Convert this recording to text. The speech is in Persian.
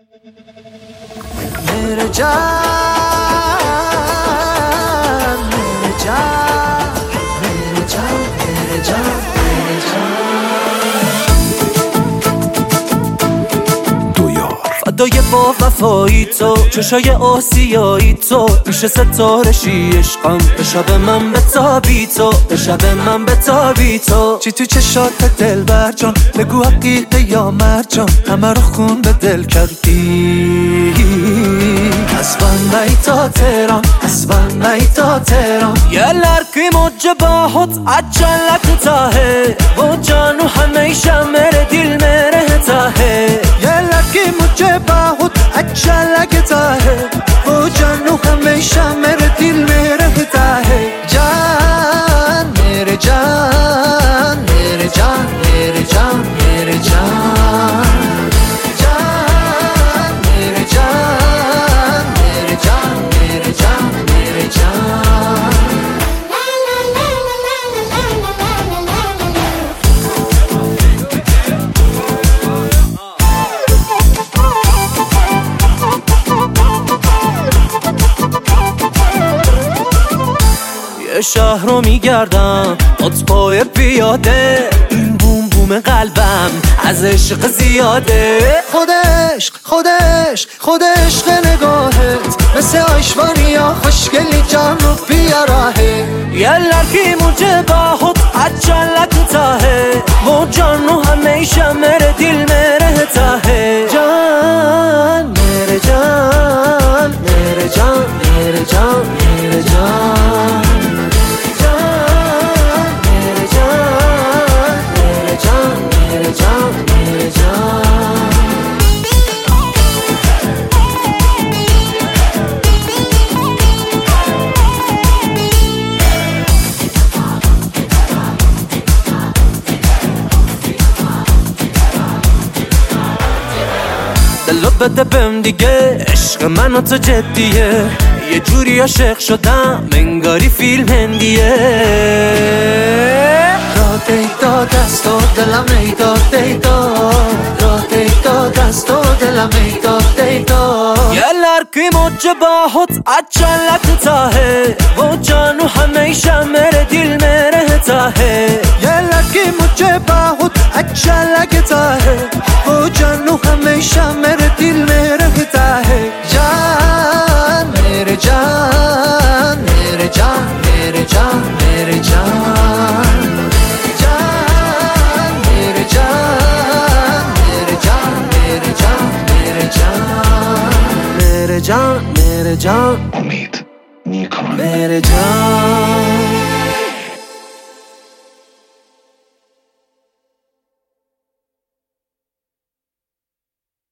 मेरे जान मेरे जान मेरे जान मेरे जान मेरे जान دو یار فدای با وفایی تو چشای آسیایی تو میشه ستاره شی عشقم به شب من بتابی تو به شب من بتابی تو چی تو چشات دل بر جان بگو حقیقه یا مرجان همه رو خون به دل کردی اسبان تا تهران اسبان تا تهران yerler ki mucbahat acalak ta hai wo janu hamesha mere dil mein rehta hai yerler ki mucbahat acalak ta hai wo janu hamesha mere dil mein rehta hai jaan mere jaan mere jaan mere jaan mere jaan یه شهر رو میگردم پای پیاده این بوم بوم قلبم از عشق زیاده خود عشق نگاهت مثل آیشوانیا خوشگلی جان رو بیاره yerler ki mujhe bahut अच्छा लगता है वो जानू हमेशा मेरे दिल में रहता है जान मेरे जान मेरे जान मेरे जान मेरे जान دلو بده بهم دیگه عشق من و تو جدیه یه جوری عاشق شدم انگاری فیلم هندیه راه دیتا دست و دلم ایداد دیتا راه دیتا دست و دلم ایداد دیتا yerler ki mucbahat अच्छा लगता है वो जानू हमेशा मेरे दिल में रहता है yerler ki mucbahat अच्छा लगता है वो जानू हमेशा मेरे दिल में रहता है जान मेरे जान मेरे जान मेरे जान मेरे जान जान मेरे जान मेरे जान मेरे जान मेरे जान मेरे जान मेरे जान امید نیکان मेरे जान